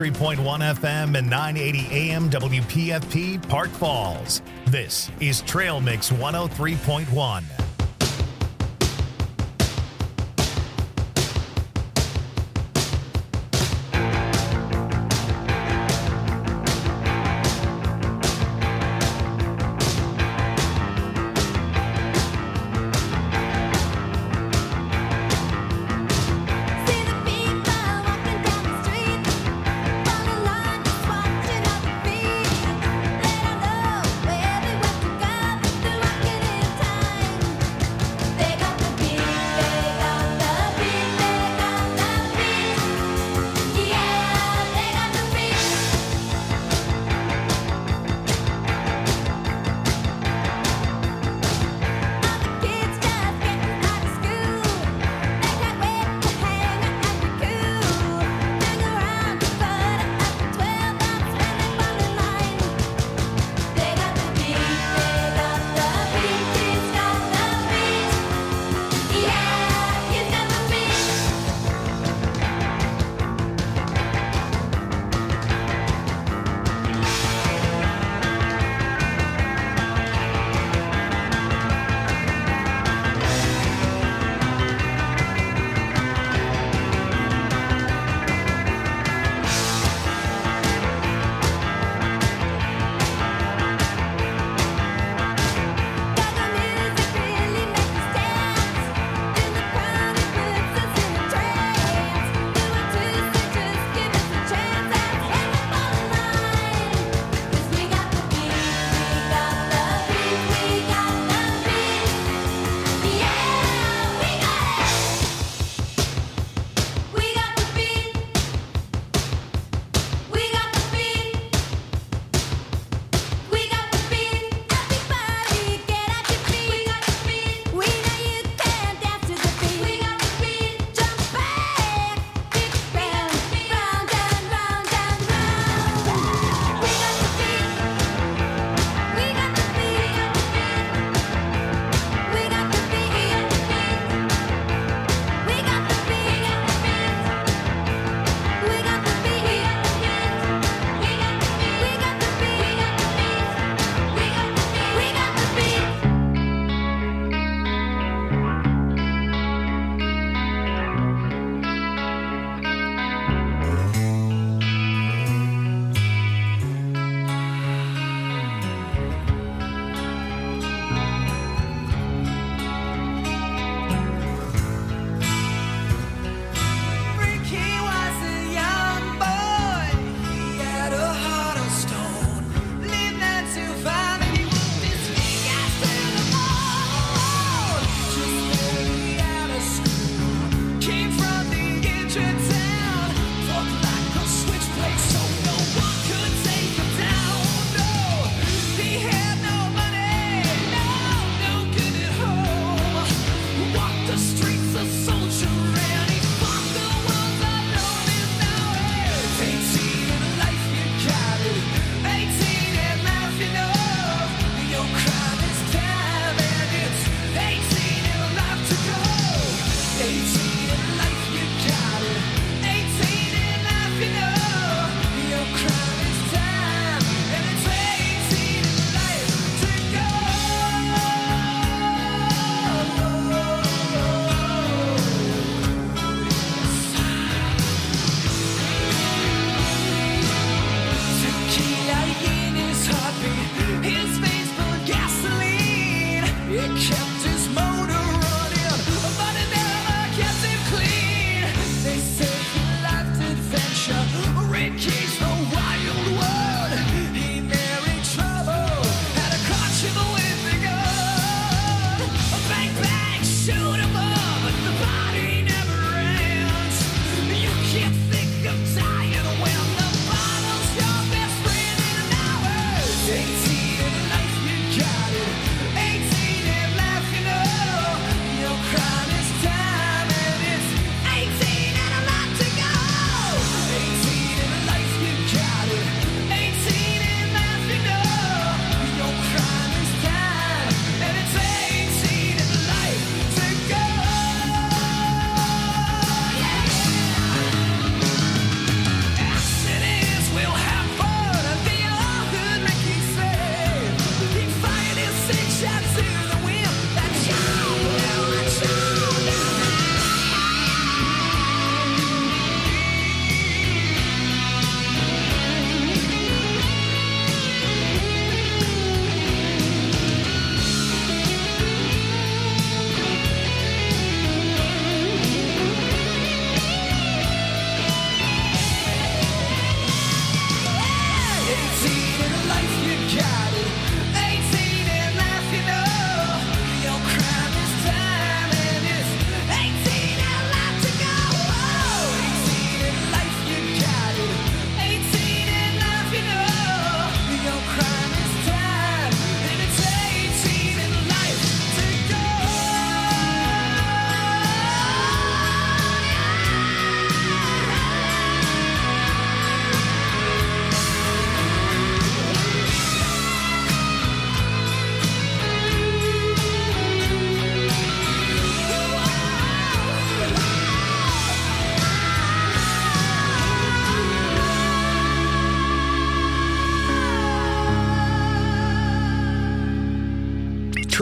103.1 FM and 980 AM WPFP Park Falls. This is Trail Mix 103.1. Time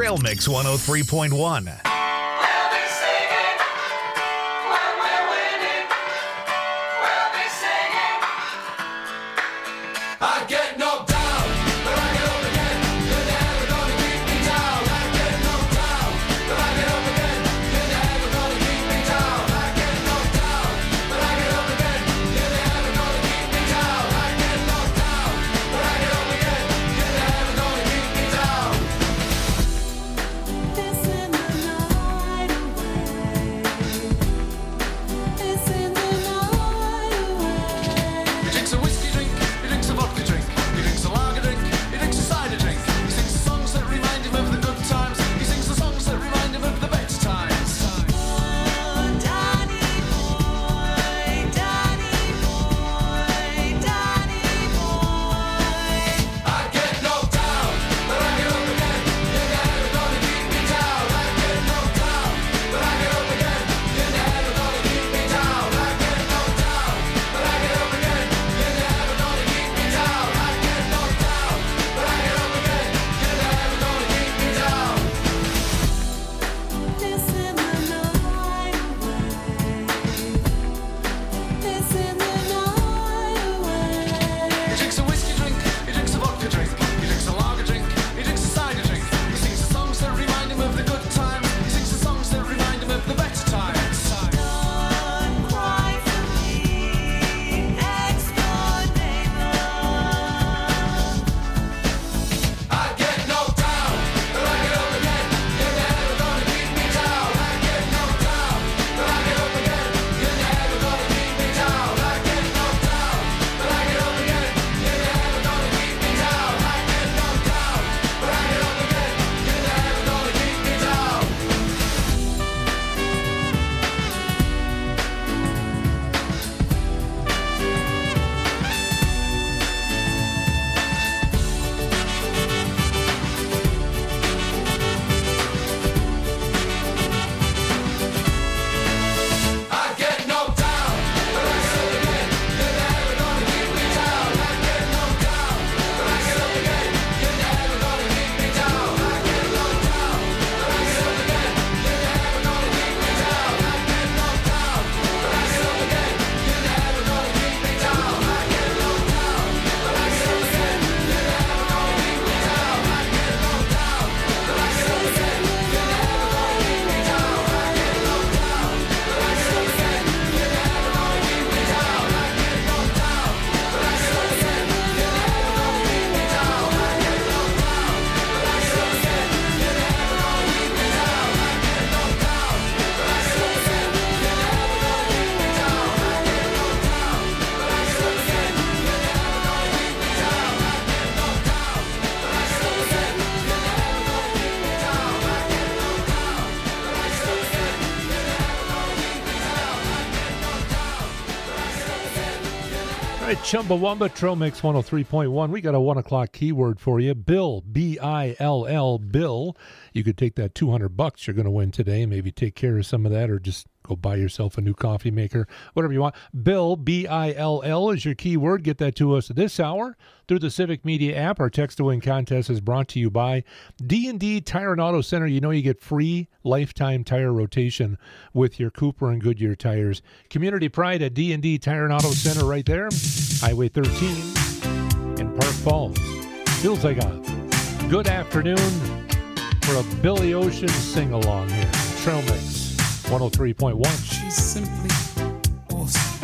Trail Mix 103.1. Chumbawamba, Trail Mix 103.1. We got a 1 o'clock keyword for you. Bill, B-I-L-L, Bill. You could take that $200 you're going to win today, maybe take care of some of that, or just go buy yourself a new coffee maker, whatever you want. Bill, B-I-L-L, is your keyword. Get that to us this hour through the Civic Media app. Our Text to Win contest is brought to you by D&D Tire and Auto Center. You know you get free lifetime tire rotation with your Cooper and Goodyear tires. Community pride at D&D Tire and Auto Center right there. Highway 13 in Park Falls. Feels like a good afternoon for a Billy Ocean sing-along here. Trail Mix 103.1. She's simply awesome.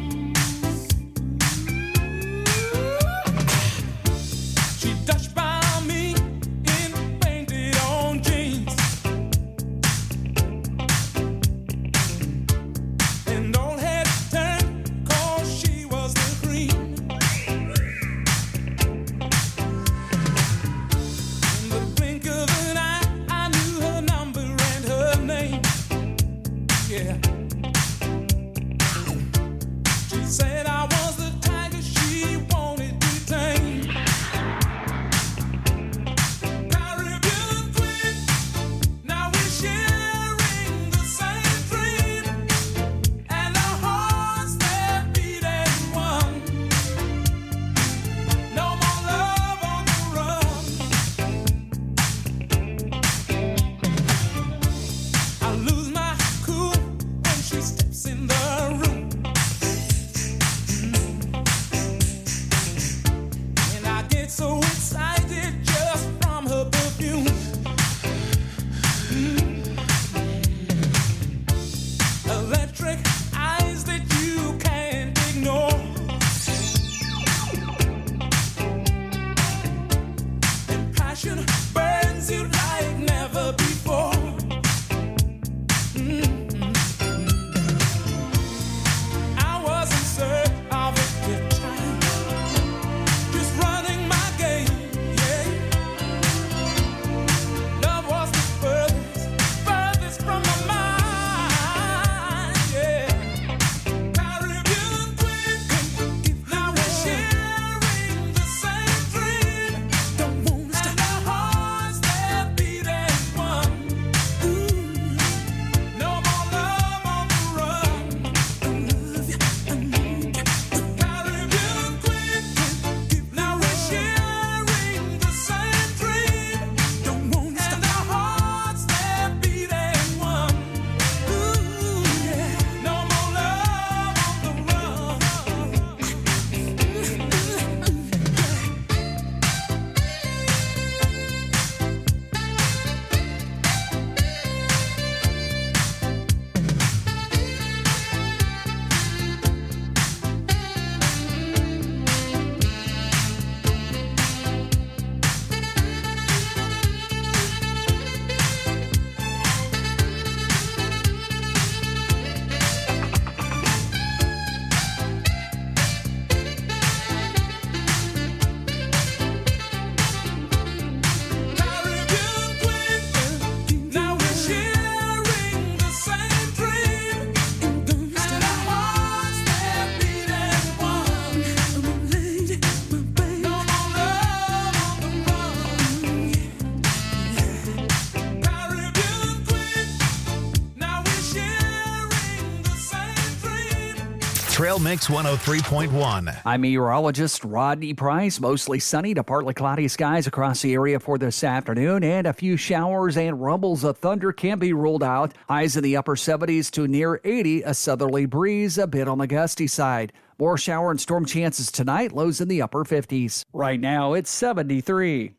She touched by me in painted on jeans, and all had turned 'cause she was the cream. In the blink of an eye, I knew her number and her name. Yeah. Trail Mix 103.1. I'm meteorologist Rodney Price. Mostly sunny to partly cloudy skies across the area for this afternoon, and a few showers and rumbles of thunder can be ruled out. Highs in the upper 70s to near 80, a southerly breeze a bit on the gusty side. More shower and storm chances tonight, lows in the upper 50s. Right now, it's 73.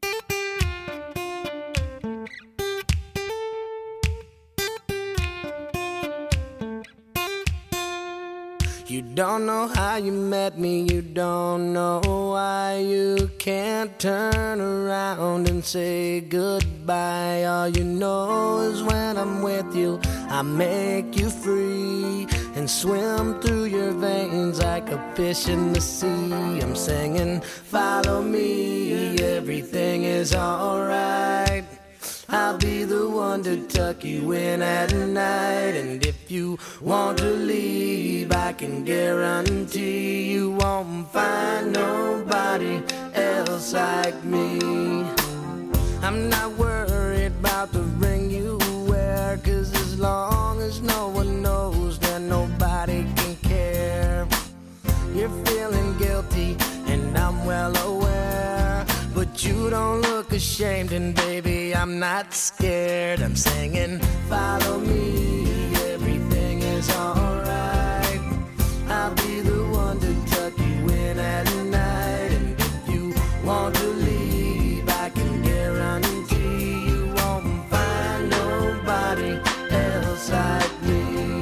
You don't know how you met me, you don't know why you can't turn around and say goodbye. All you know is when I'm with you, I make you free and swim through your veins like a fish in the sea. I'm singing, follow me, everything is alright. I'll be the one to tuck you in at night. And if you want to leave, I can guarantee you won't find nobody else like me. I'm not worried about the ring you wear, 'cause as long as no one knows, then nobody can care. You're feeling guilty and I'm well aware, but you don't look ashamed, and baby, I'm not scared. I'm singing, follow me, everything is alright. I'll be the one to tuck you in at night. And if you want to leave, I can guarantee you won't find nobody else like me.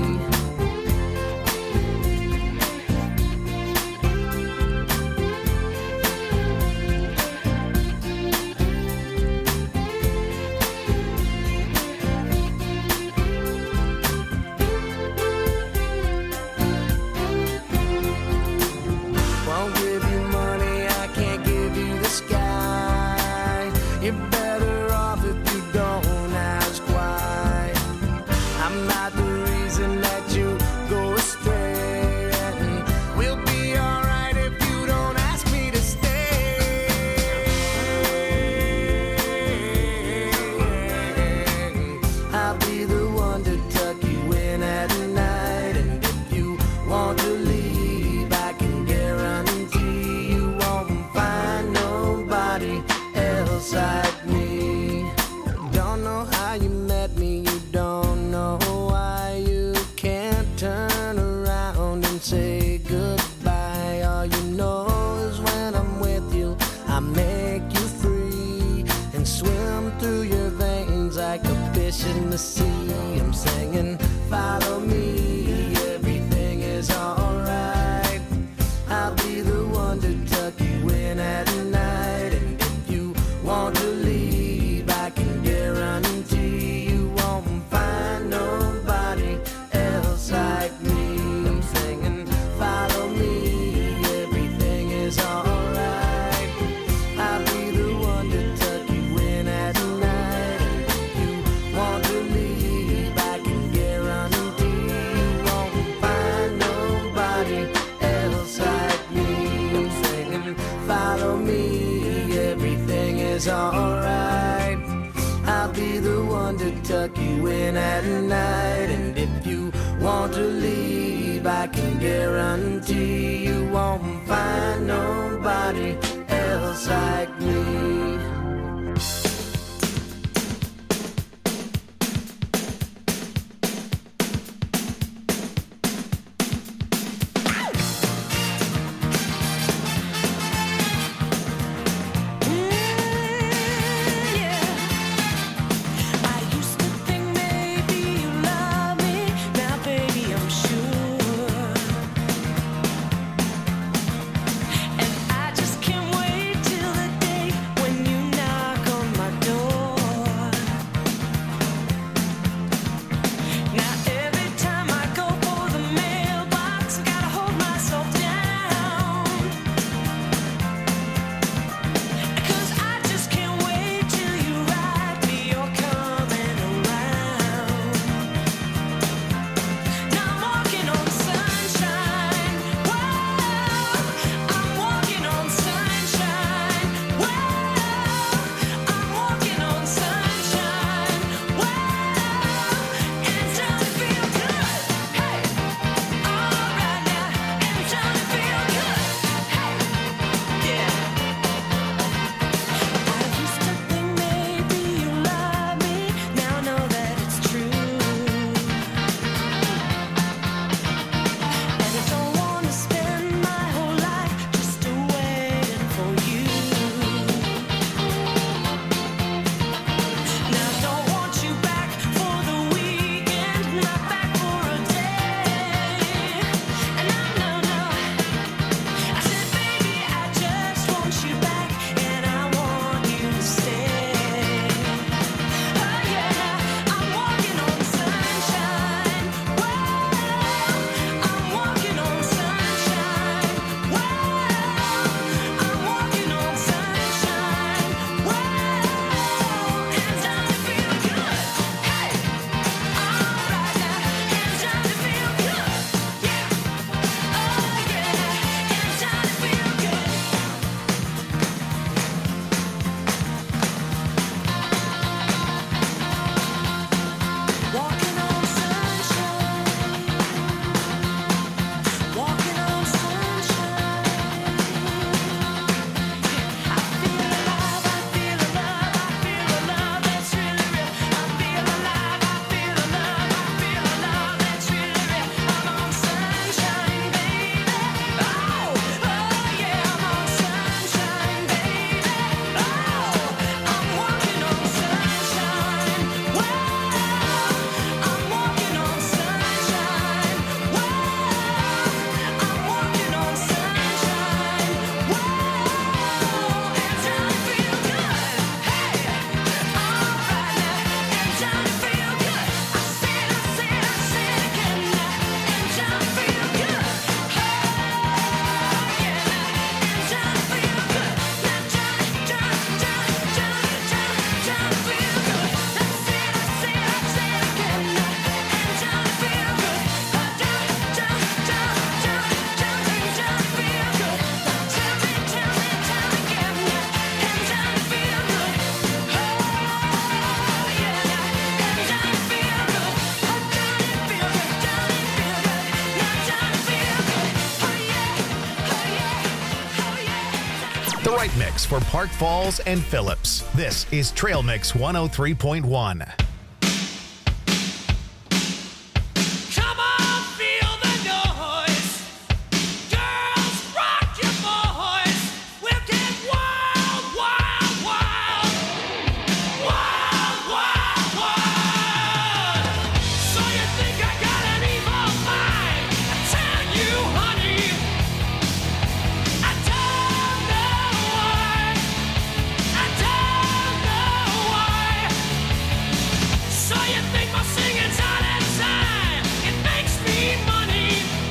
Like me. Don't know how you met me, you don't know why you can't turn around and say goodbye. All you know is when I'm with you, I make you free and swim through your veins like a fish in the sea. I'm singing, follow me, everything is alright. I'll be the one to tuck you in at night. And if you want to leave, I can guarantee you won't find nobody else like me. I'm singing, follow me, everything is alright. I'll be the one to tuck you in at night. And if you want to leave, I can guarantee you won't find nobody else like me. I'm singing, follow me, everything is alright. I'll be the one to tuck you in at night. And if you want to leave, I can guarantee you won't find nobody else like me. When The right mix for Park Falls and Phillips. This is Trail Mix 103.1. Come on, feel the noise. Girls, rock your voice. We'll get wild, wild, wild. Wild, wild, wild. So you think I got an evil mind? I tell you, honey, I don't know why. I don't know why. So you think my singing's out of time? It makes me money.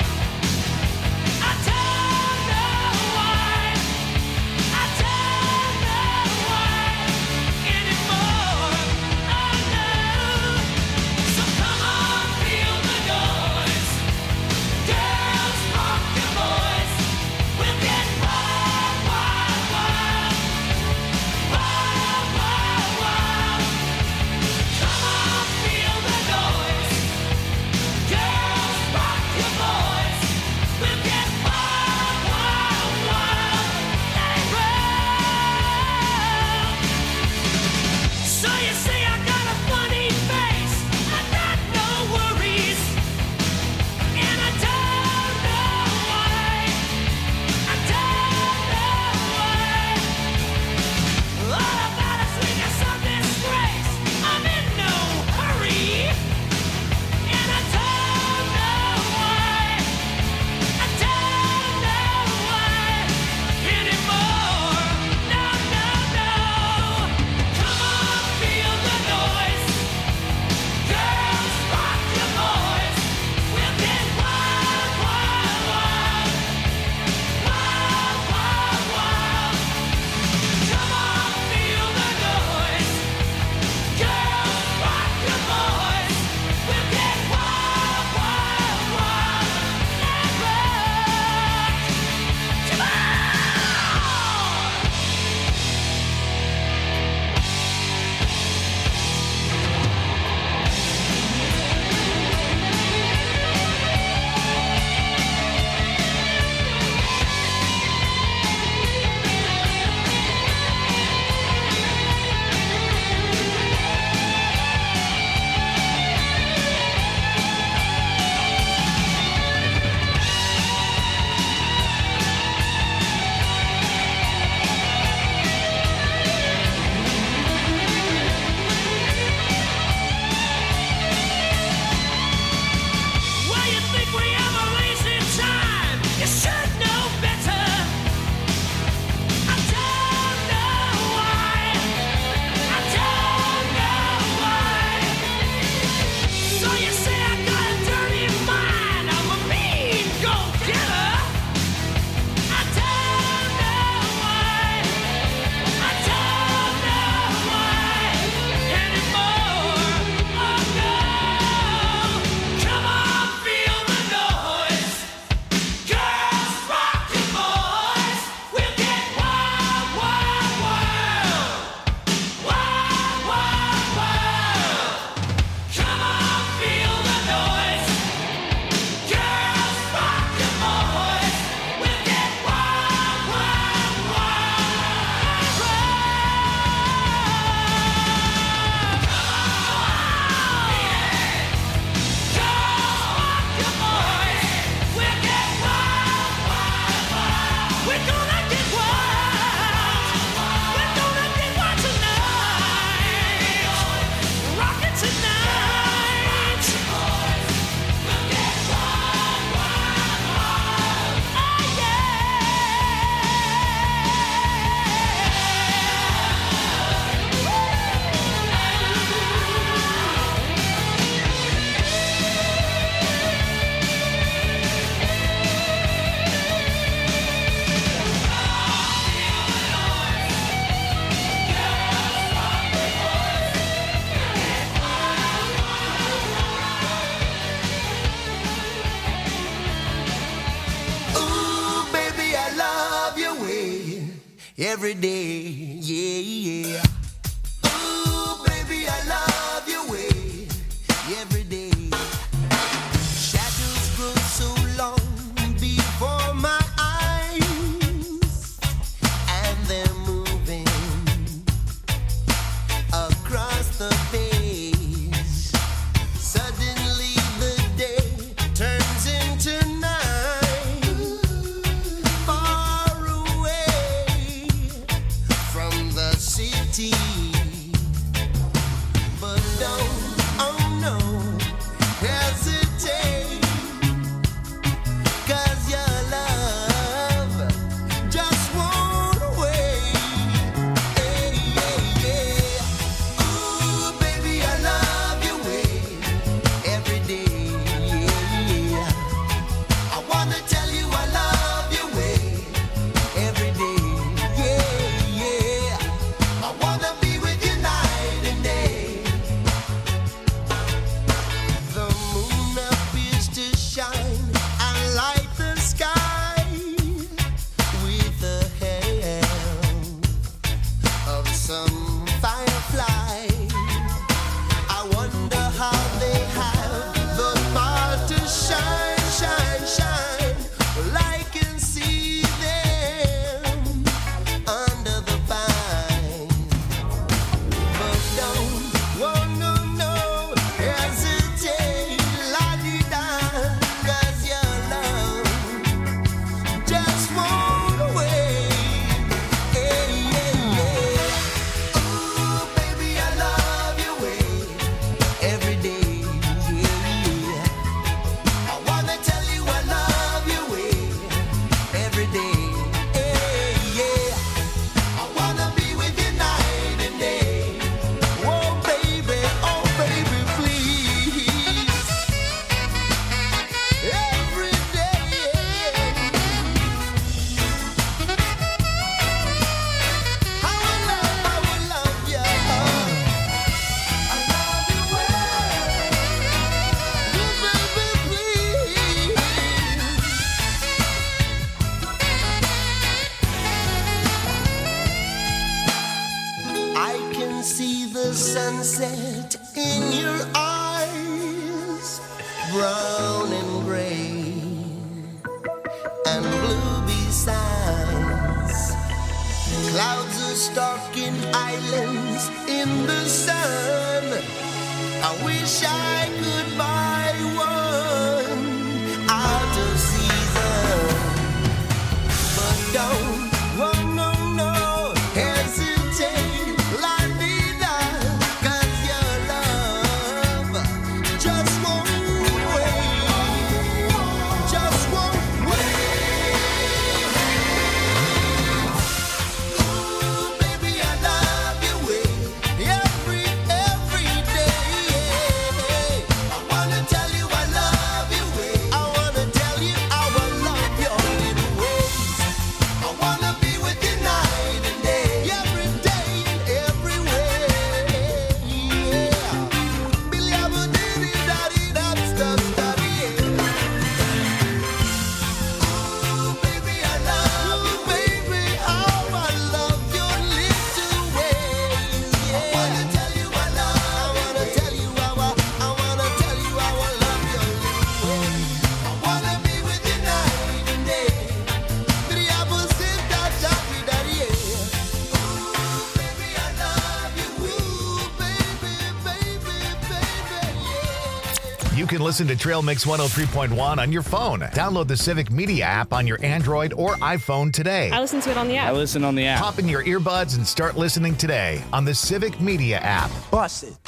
I don't know why. I don't know why anymore. Oh no. So come on, feel the noise. Girls, rock your voice. We'll get wild, wild, wild. Wild, wild, wild. Come on, feel the noise. Girls, rock your voice. We'll get wild, wild, wild. Let it roll. So you say I got a funny face. I got no worries, and I don't know why. I don't know why. All about us, we got some disgrace. I'm in no hurry, and I don't know why. I don't know why anymore. No, no, no. Come on, feel the noise. Girls, rock your voice. We'll get wild, wild, wild. Wild, wild, wild. Come on, feel the noise. Girls, rock your voice. We'll get wild, wild, wild. Let it rock. Come on. Well, you think we ever wasted time? You should know better. I don't know why. I don't know why. So you say I got a dirty mind? I'm a mean go-getter. I don't know why. I don't know why anymore. Oh no. Come on, feel the noise. Girls, rock your voice. We'll get wild, wild, wild. Wild, wild, wild. Come on, feel the noise. Girls, rock your voice. We'll get wild, wild, wild. We're gonna get wild. We're gonna get wild tonight. Rock it tonight. We'll get wild, wild, wild. Oh Ooh, baby, I love your way every day, yeah, yeah. Ooh, baby, I love your way every day. Shadows grow so long before my eyes, and can see the sunset in your eyes, brown and gray and blue besides. Clouds are stalking islands in the sun. I wish I could buy one out of season, but don't, oh no, no, hesitate, la vida, 'cause your love just won't wait, just won't wait. Ooh, baby, I love your way every day. I wanna tell you I love your way. I wanna tell you how I love your little ways. I wanna be with you night and day, every day and every way. Yeah. Billy Abba diddy daddy, that's the study. Ooh, baby, I love you, baby. How I love your little ways. Yeah. I wanna tell you I love. I wanna tell you how I wanna tell you how I love your little ways. I wanna be with you night and day. Billy Abba said that daddy daddy. Ooh, baby, I love you. Ooh, baby, baby, baby, yeah. You can listen to Trail Mix 103.1 on your phone. Download the Civic Media app on your Android or iPhone today. I listen to it on the I app. listen on the app. Pop in your earbuds and start listening today on the Civic Media app. Bust it.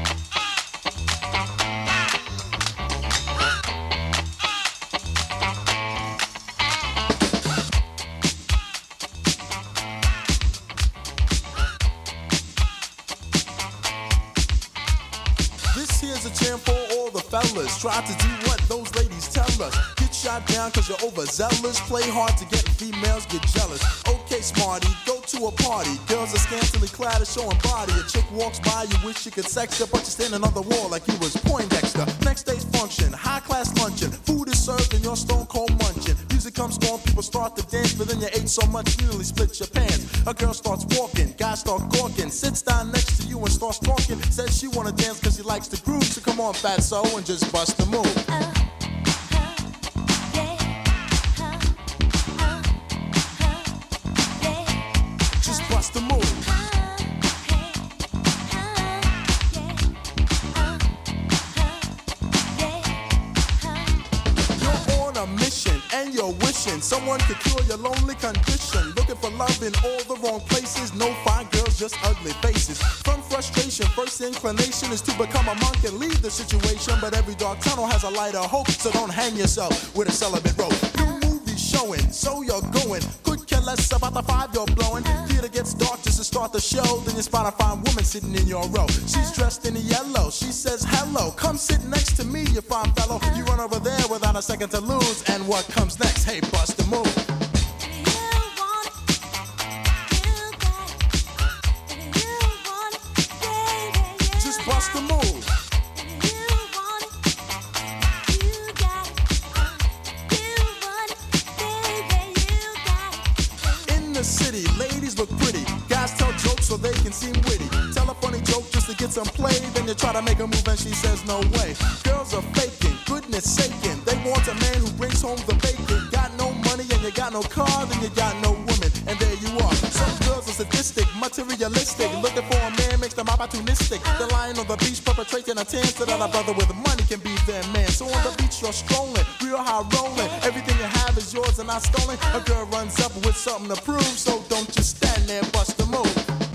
This here's a jam for all the fellas. Try to do what those ladies tell us. Get shot down cause you're overzealous. Play hard to get females get jealous. Okay, smarty, go to a party. Girls are scantily clad and showing body. A chick walks by, you wish you could sex her, but you're standing on the wall like you was Poindexter. Next day's function, high class luncheon. Food is served and you're stone cold munching. Music comes on, people start to dance, but then you ate so much you nearly split your pants. A girl starts walking, guys start gawking, sits down next to you and starts talking. Says she wanna dance cause she likes the groove, so come on fatso and just bust the move. Just bust the move. You're on a mission and you're wishing someone could cure your lonely condition. Looking for love in all the wrong places. No fine girls, just ugly faces. From frustration, first inclination is to become a monk and leave the situation. But every dark tunnel has a light of hope, so don't hang yourself with a celibate rope. New movie showing, so you're going. Could care less about the five you're blowing. Theater gets dark just to start the show. Then you spot a fine woman sitting in your row. She's dressed in yellow. She says hello. Come sit next to me, you fine fellow. You run over there without a second to lose. And what comes next? Hey, bust the move. Just bust the move. In the city, ladies look pretty. Guys tell jokes so they can seem witty. Tell a funny joke just to get some play. Then you try to make a move and she says no way. Girls are faking, goodness saking. They want a man who brings home the bacon. Got no money and you got no car, then you got no woman. And there you are. Some girls are sadistic, materialistic. Looking for a man makes them opportunistic. They're lying on the beach perpetrating a tan so that a brother with money can be their man. So on the beach you're strolling, real high rolling. Everything you have is yours and not stolen. A girl runs up with something to prove, so don't just stand there, bust the move.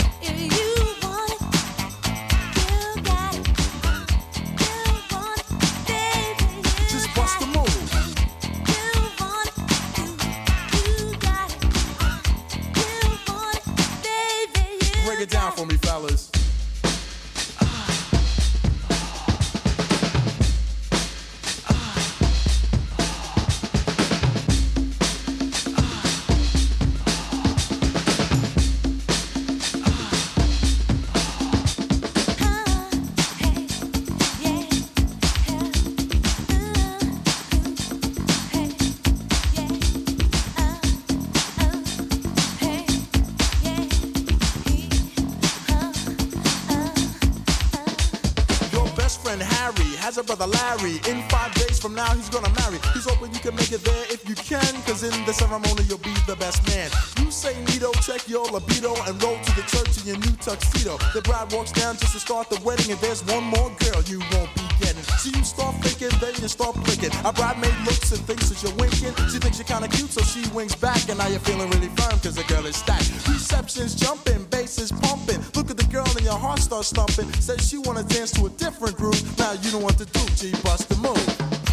Just bust the move. Break it down for me, fellas. has a brother Larry. In 5 days from now, he's gonna marry. He's hoping you can make it there if you can, cause in the ceremony you'll be the best man. You say Nito, check your libido, and roll to the church in your new tuxedo. The bride walks down just to start the wedding, and there's one more girl you won't be getting. So you start thinking, then you start blinking. Our bridemaid looks and thinks that you're winking. She thinks you're kinda cute, so she winks back, and now you're feeling really firm, cause the girl is stacked. Reception's jumping, bass is pumping. Look at the girl and your heart starts thumping. Says she wanna dance to a different groove. Now you know what to do, G, bust the move.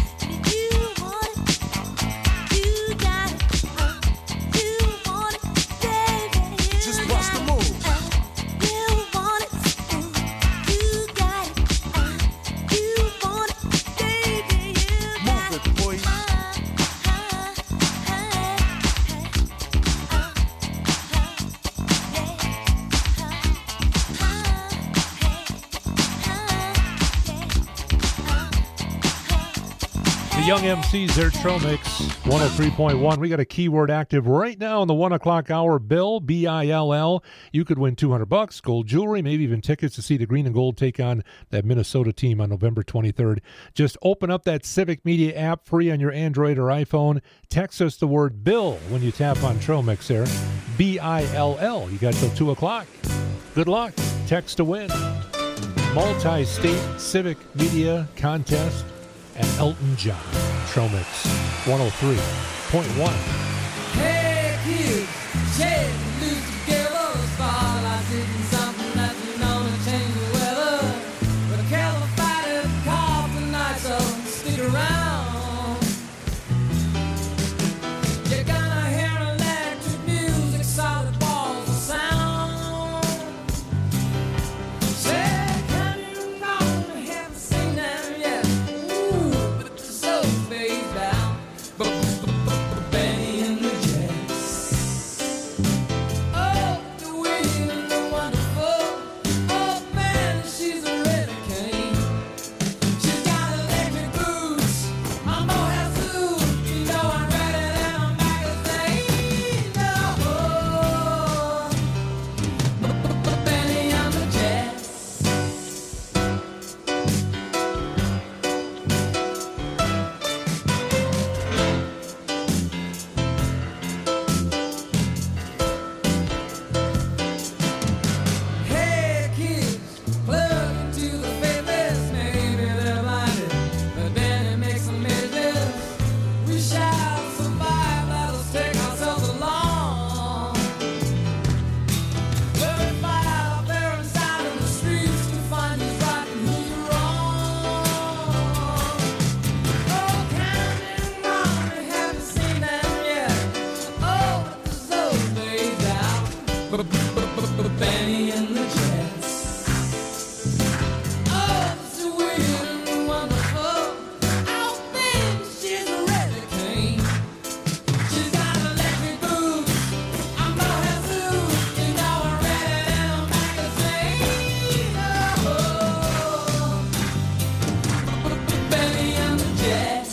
Young MCs there, Trail Mix 103.1. We got a keyword active right now in the 1 o'clock hour. Bill, B-I-L-L. You could win $200, gold jewelry, maybe even tickets to see the Green and Gold take on that Minnesota team on November 23rd. Just open up that Civic Media app free on your Android or iPhone. Text us the word Bill when you tap on Trail Mix there. B-I-L-L. You got till 2 o'clock. Good luck. Text to win. Multi-state Civic Media contest at Elton John. Trail Mix 103.1. Hey kids, shake and loose together. The spotlight's hitting something that's known to change the weather. But a calified call tonight, so stick around. You're gonna hear electric music, solid balls of sound. Say, can you wrong? I haven't seen them yet. So face down, Benny and the Jets. Oh, the wind and the wonderful. Oh man, she's a hurricane. She's got electric boots. I'm Moab Zoo. You know I'm ready than a magazine. Oh, Benny and the Jets. Hey kids, plug into the faithless. Maybe they're blinded, but then it makes them images. We shall survive, let us take ourselves along. We're fight out there inside in the streets to find who's right and who's wrong. Oh, counting wrong, we haven't seen them yet. Oh, but the soul fades out. Benny and the Jets. Oh, so weird and wonderful. Oh, man, she's a hurricane. She's got electric boots. I'm Moab Zoo. You know I'm ready than a magazine. Oh, Benny and the Jets.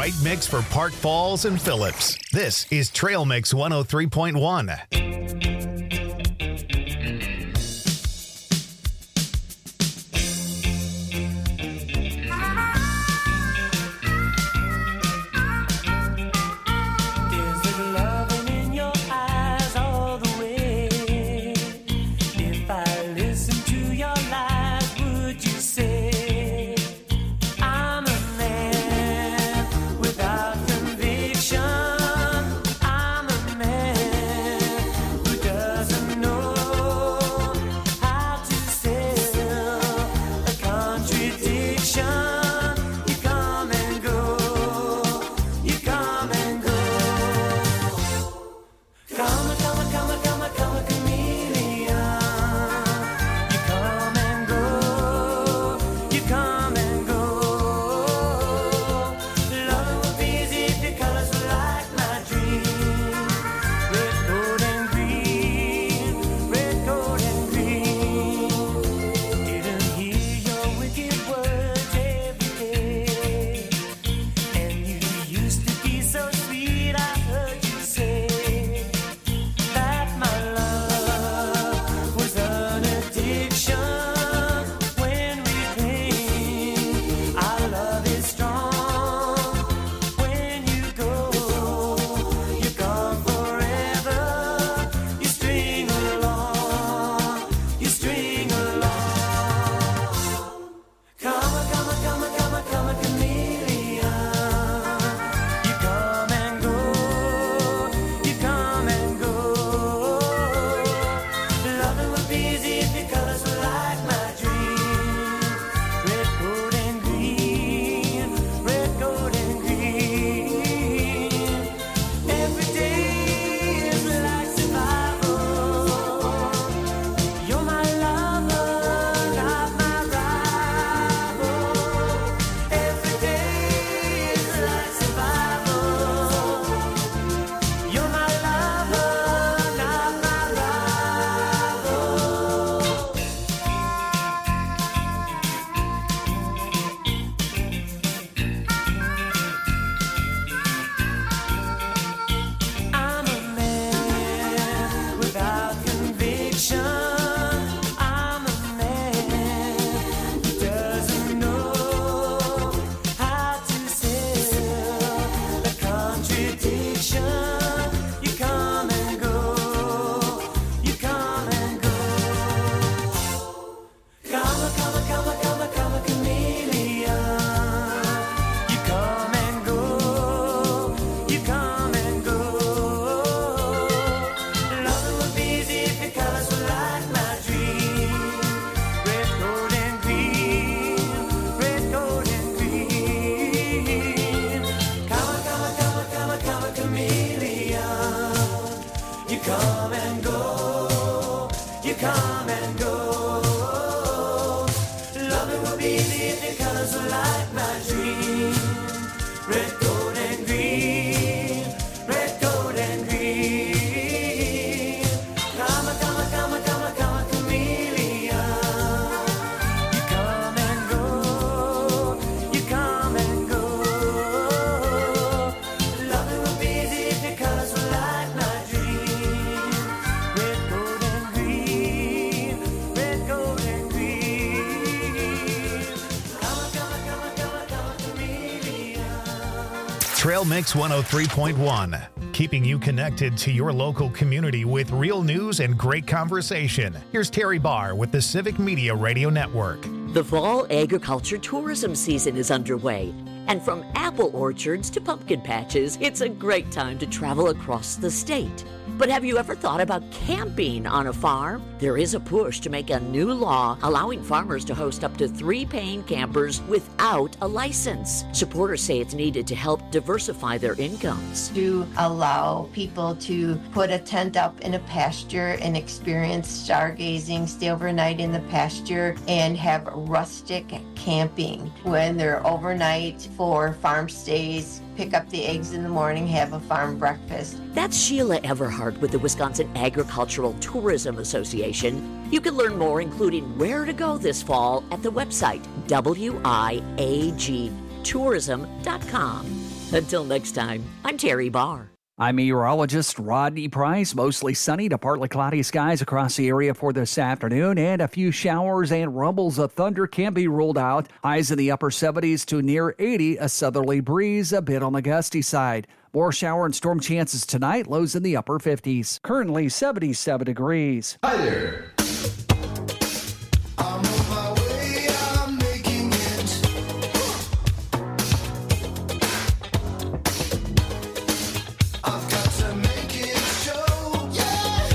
right mix for Park Falls and Phillips. This is Trail Mix 103.1. There's a loving in your eyes all the way. If I listen to your lies, would you say I'm a man without conviction? I'm a man who doesn't know how to sell a contradiction. You come and go. You come and go. Come, chameleon. You come and go. You come and go. Loving would be easy if your colors were like my dream. Red, gold, and green. Red, gold, and green. Didn't hear your wicked words every day. And you used to be so sweet, I heard you say that my love was an addiction. When we cling, our love is strong. When you go, you're gone forever. You string along, you string along. Come, chameleon. You come and go. You come and go. Loving would be easy if your colors were like my dream. Red, gold, and green. Red, gold, and green. Every day is like survival. You're my lover, not my rival. Every day is like survival. You're my lover, not my rival. I'm a man without conviction. I'm a man who doesn't know how to sell a contradiction. You come and go. You come and go. Come, chameleon. You come and go. You come and go. Loving would be easy if your colors were like my dream. Red, gold, and green. Red, gold, and green. Come, chameleon. You come and go. You come and go. Loving would be easy if your colors were like my dream. Red, gold, and green. Red, gold, and green. Come, chameleon. You come and go. You come and go. Loving would be easy if your colors were like my dream. Red, gold, and green. Red, gold, and green. Come, chameleon. Trail Mix 103.1, keeping you connected to your local community with real news and great conversation. Here's Terry Barr with the Civic Media Radio Network. The fall agriculture tourism season is underway, and from apple orchards to pumpkin patches, it's a great time to travel across the state. But have you ever thought about camping on a farm? There is a push to make a new law allowing farmers to host up to 3 paying campers without a license. Supporters say it's needed to help diversify their incomes. To allow people to put a tent up in a pasture and experience stargazing, stay overnight in the pasture, and have rustic camping when they're overnight for farm stays, pick up the eggs in the morning, have a farm breakfast. That's Sheila Everhart with the Wisconsin Agricultural Tourism Association. You can learn more, including where to go this fall, at the website wiagtourism.com. Until next time, I'm Terry Barr. I'm meteorologist Rodney Price. Mostly sunny to partly cloudy skies across the area for this afternoon, and a few showers and rumbles of thunder can be ruled out. Highs in the upper 70s to near 80, a southerly breeze a bit on the gusty side. More shower and storm chances tonight, lows in the upper 50s. Currently 77 degrees. Hi there. I'm on my way, I'm making it. I've got to make it show, yeah.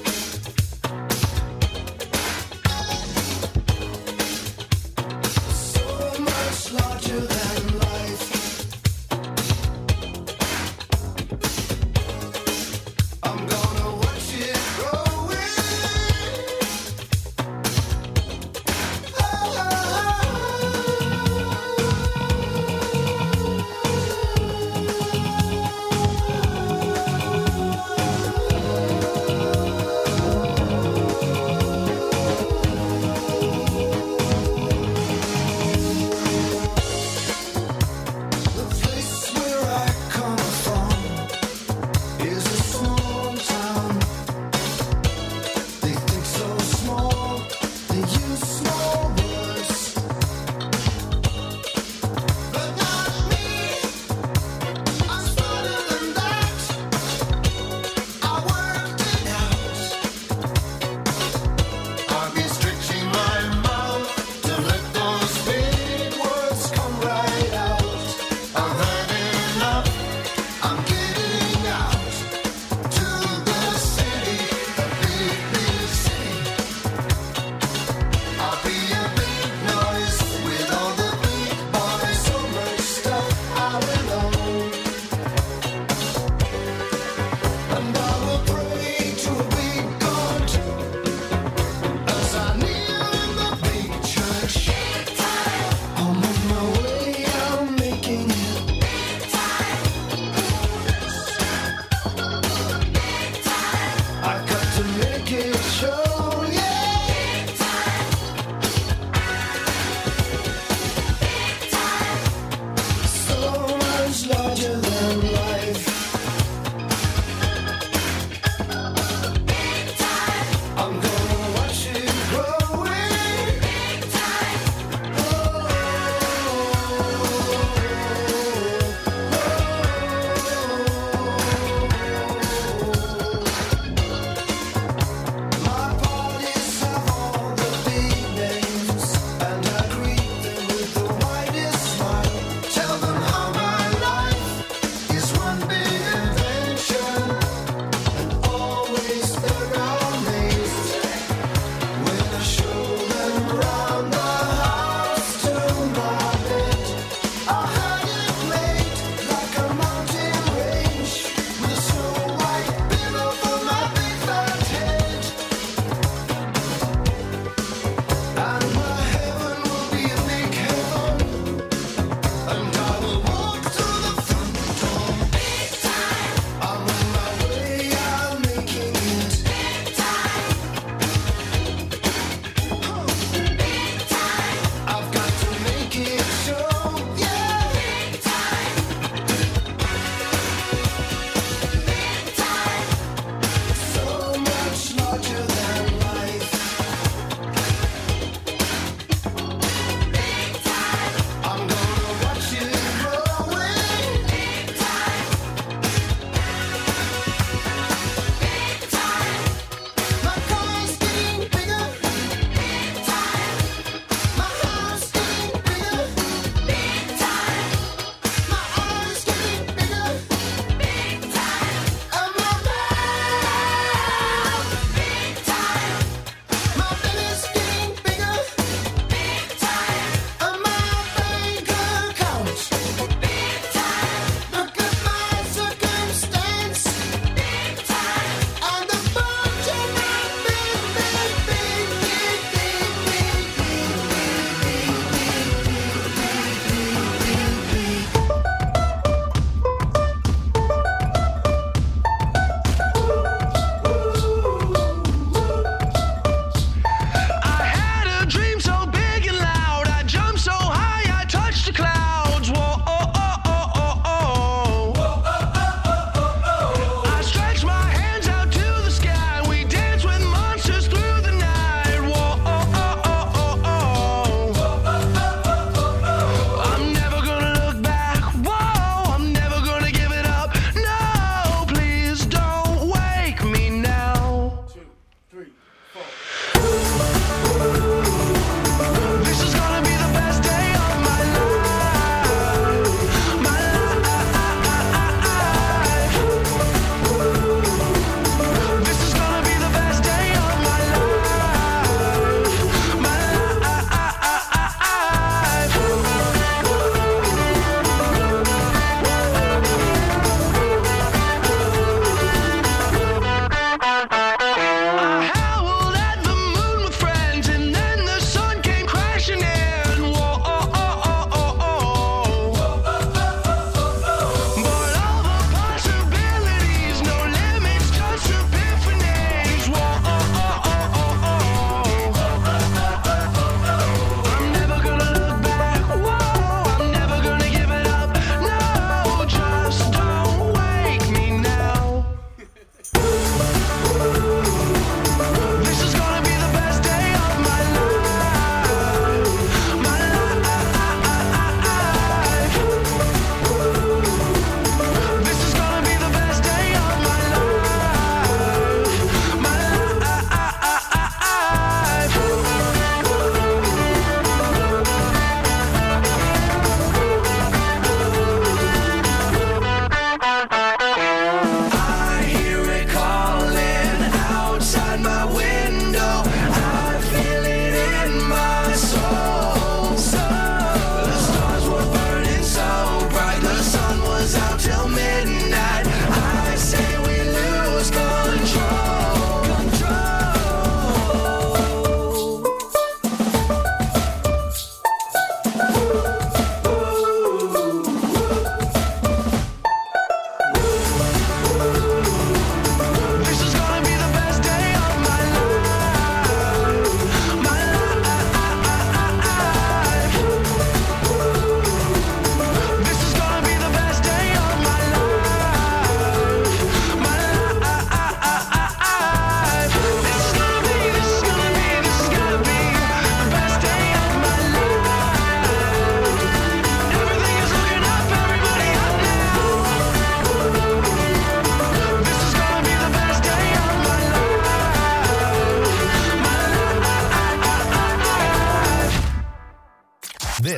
So much larger than life. I'm gonna watch it growing.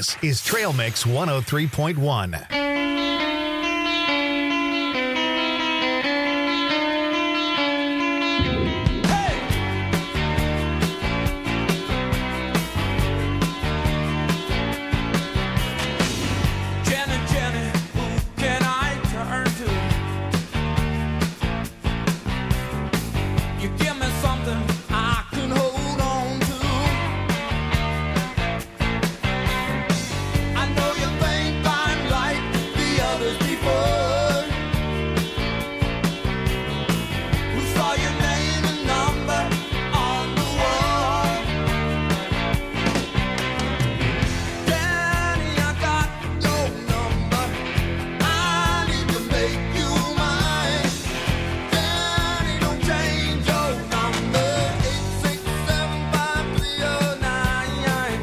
This is Trail Mix 103.1. Jenny, Jenny, who can I turn to? You give me something I can hold on to. I know you think I'm like the others before, who saw your name and number on the wall. Danny, I got your number. I need to make you mine. Danny, don't change your number. 8675309.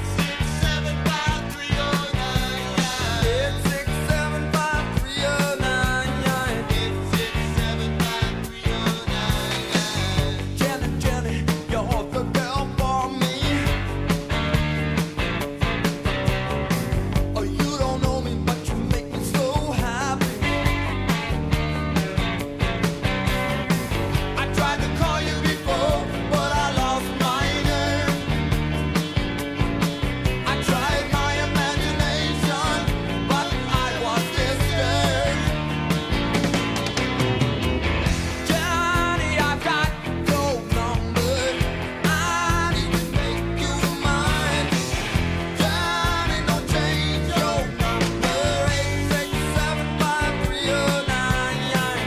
8675309. Jenny, Jenny, you're the girl for me. Oh, you don't know me, but you make me so happy. I tried to call you before, but I lost my nerve. I tried my imagination, but I was disturbed. Johnny, I've got your number. I need to make you mine. Johnny, don't change your number. 8675309.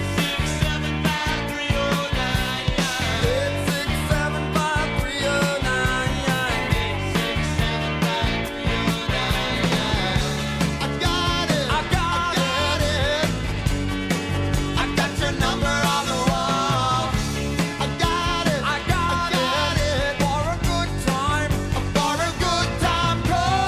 8675309. I got it. I got it. I got your number on the wall. I got it. I got it. For a good time call.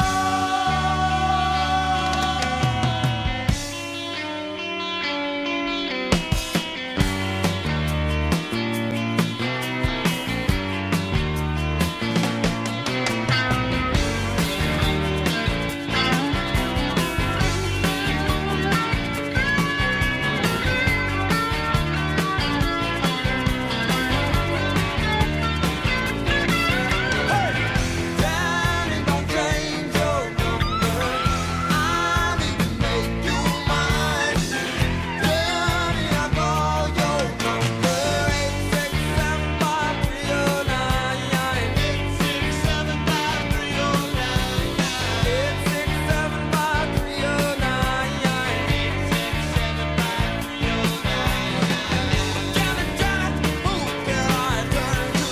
Danny, don't change your number. I need to make you mine. Danny, I call your number. 8675309. 8675309. Jenny, Jenny, who can I turn to?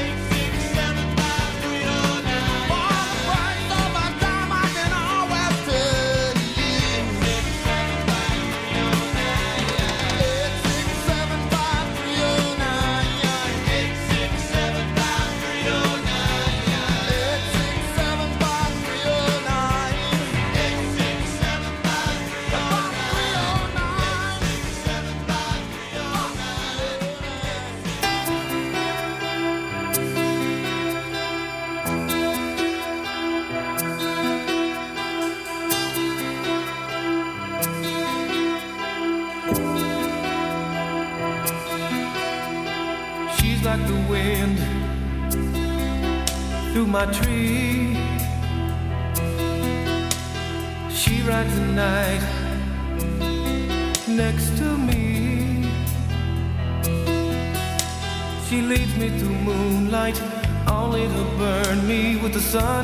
8675309. For the price of my time, I can always turn to you. 8675309. She's like the wind through my tree. She rides the night next to me. She leads me through moonlight, only to burn me with the sun.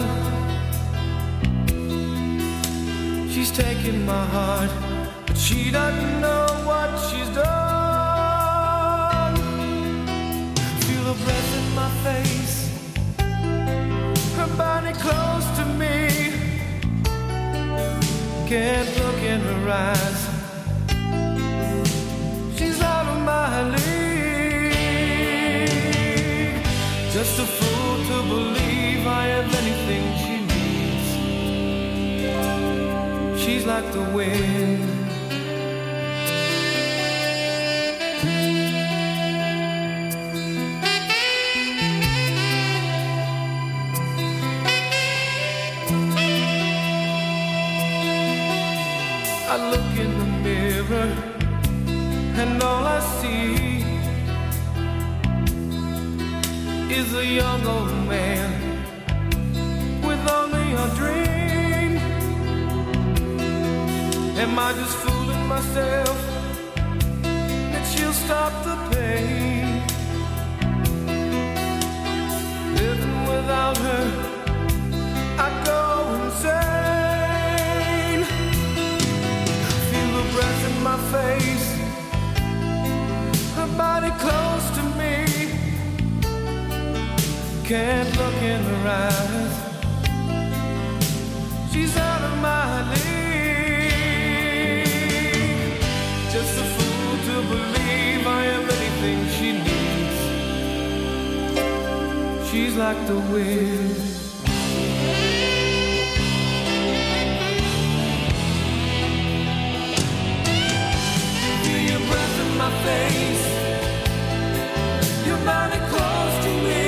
She's taken my heart, but she doesn't know what she's done. Feel her breath in my face, her body close to me. Can't look in her eyes, she's out of my league. Just a fool to believe I have anything she needs. She's like the wind. and all I see is a young old man with only a dream. Am I just fooling myself that she'll stop the pain? Living without her, I go insane. Feel her breath in my face, her body close to me. Can't look in her eyes, she's out of my league. Just a fool to believe I am anything she needs. She's like the wind. Feel your breath in my face, your body close to me.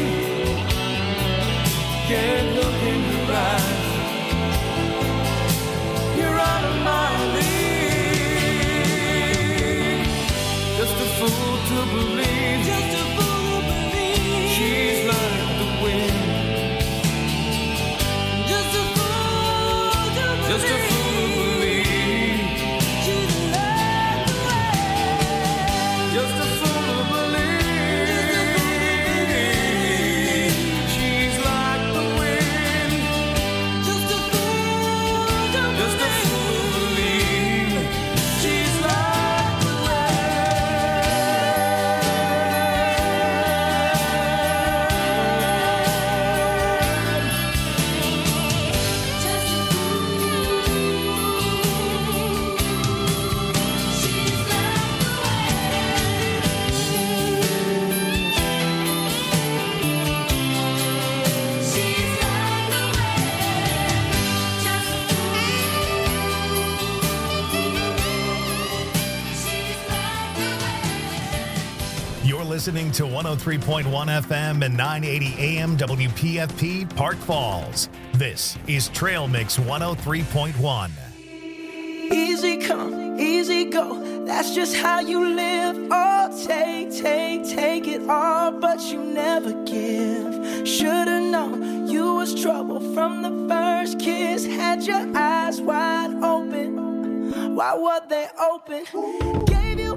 Can't look in your eyes, you're out of my league. Just a fool to believe, just a fool to believe she's like the wind. Just a fool to believe, just a fool to believe she's like the wind. Just a fool to believe she's like the wind. Just a fool to believe she's like the You're listening to 103.1 FM and 980 AM WPFP Park Falls. This is Trail Mix 103.1. Easy come, easy go. That's just how you live. Oh, take it all, but you never give. Should've known you was trouble from the first kiss. Had your eyes wide open. Why were they open? Gave you